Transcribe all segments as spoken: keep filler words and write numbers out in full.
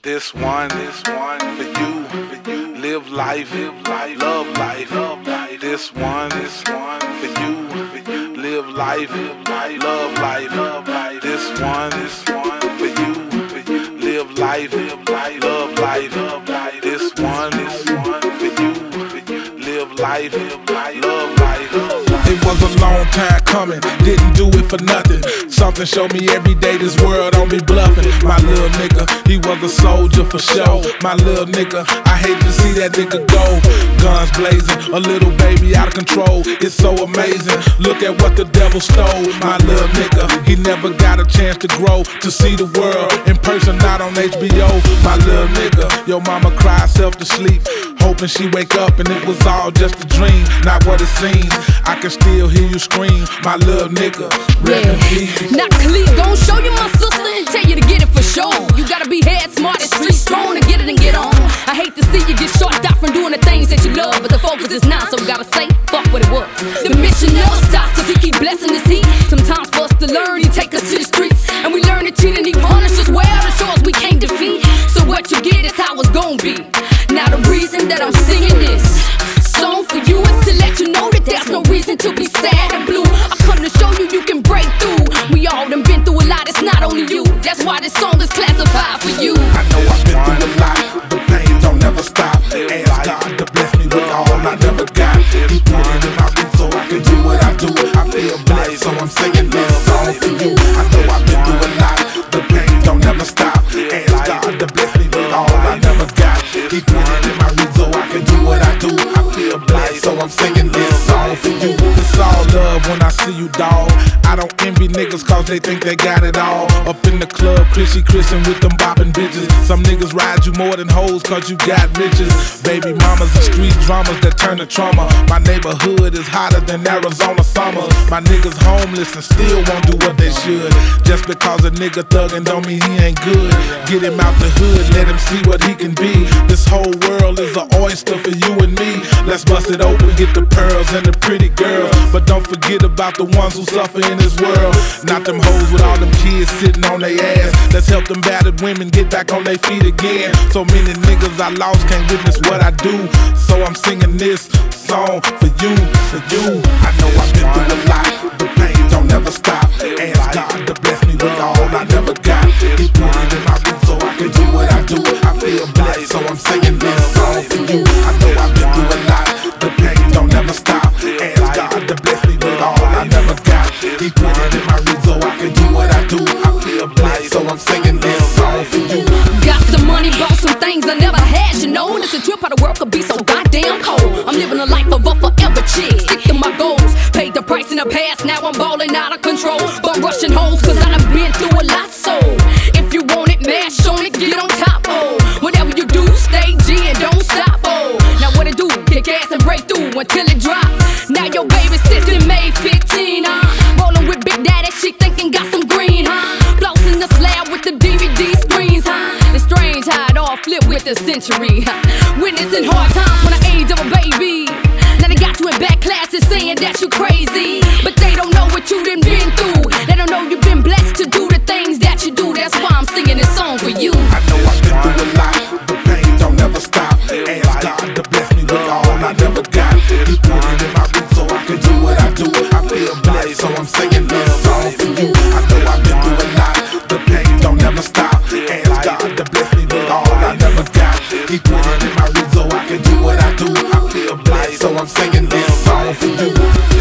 This one, this one for you, for you. Live life, live life, love life, love life. This one, this one for you, for you. Live life, live life, love life, love life. This one, this one for you, for you. Live life, live life, love life, love life. This one, this one for you, for you. Live life, live life, love life, love life. It was a long time coming, didn't do it for nothing. Something showed me every day this world don't be bluffing. My little nigga, he was a soldier for sure. My little nigga, I hate to see that nigga go. Guns blazing, a little baby out of control. It's so amazing, look at what the devil stole. My little nigga, he never got a chance to grow, to see the world in person, not on H B O. My little nigga, your mama cried herself to sleep, hoping she wake up and it was all just a dream, not what it seems. I can still hear you scream, my little nigga, rest in peace. Not Khalid, gon' show you my sister and tell you to get it for sure. You gotta be head smart and street strong to get it and get on. I hate to see you get short out from doing the things that you love, but the focus is now, so we gotta say, fuck what it was. The mission never stops, cause he keep blessing us heat. Sometimes for us to learn, he take us to the streets, and we learn to cheat and he punish us well to show us we can't defeat. So what you get is how it's gon' be. Now the reason that I'm singing this song for you is to let you know that there's no reason to be sad and blue. I come to show you you can break through. We all done been through a lot, it's not only you. That's why this song is classified for you. I know I've been through a lot, the pain don't never stop. Ask God to bless me with all I never got. He put it in my beat so I can do what I do. I feel blessed, so I'm singing this song for you. I know I've been through a lot, the pain don't never stop. Ask God to bless me with all I never got. He put it in my beat so I can do what I do. I feel blessed, so I'm singing this song for you. It's all love when I see you, dawg. I don't envy niggas cause they think they got it all. Up in the club, Chrissy Christin with them bopping bitches. Some niggas ride you more than hoes cause you got riches. Baby mamas and street dramas that turn to trauma. My neighborhood is hotter than Arizona summers. My niggas homeless and still won't do what they should. Just because a nigga thuggin' don't mean he ain't good. Get him out the hood, let him see what he can be. This whole world is an oyster for you and me. Let's bust it open, get the pearls and the pretty girls. But don't forget about the ones who suffer in this world. Not them hoes with all them kids sitting on their ass. Let's help them battered women get back on their feet again. So many niggas I lost can't witness what I do. So I'm singing this song for you, for you. I know I've been through a lot, the pain don't never stop. Ask God to bless me with all I never got. He put it in my beat so I can do what I do. I feel blessed, so I'm singing this song for you. I know I've been through a lot, the pain don't never stop. Ask God to bless me with all I never got. He put it in my beat so I can do what I do. I feel blessed, so I'm singing this song for you. Got some money, bought some things I never had, you know. It's a trip how the world could be so goddamn cold. I'm living a life of a forever chick, stick to my goals. Paid the price in the past, now I'm balling out of control. But rushing hoes, cause I done been through a lot, so if you want it, mash on it, get on top, oh. Whatever you do, stay G and don't stop, oh. Now what it do, kick ass and break through until it drop. Now your baby sister made fifteen, huh? Rolling with Big Daddy, she thinking got some green, huh? Flossing the slab with the D V D screens, huh? It's strange how it all flipped with the century, huh? Witnessing hard times when the age of a baby. Now they got you in back classes saying that you crazy, but they don't know what you done been through. They don't know you've been blessed to do the things that you do. That's why I'm singing this song for you. I know I've been through a lot, the pain don't never stop. Ask God to bless me with all I never got. He put it in my beat so I can do what I do. I feel blessed, so I'm singing this song for you. I know I've been through a lot, the pain don't never stop. Ask God to bless me with all I never got. He put it in my beat so I can do what I do. I feel blessed, so I'm singing this song for you.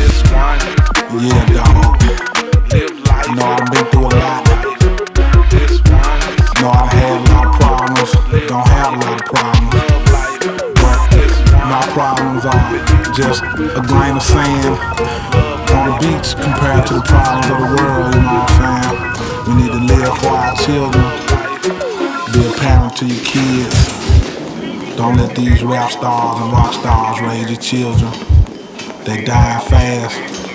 Yeah, dog. You know I've been through a lot. You know I've had a lot of problems. Don't have a lot of problems. But my problems are just a grain of sand on the beach compared to the problems of the world. You know what I'm saying? We need to live for our children. Be a parent to your kids. Don't let these rap stars and rock stars raise your children. They die fast.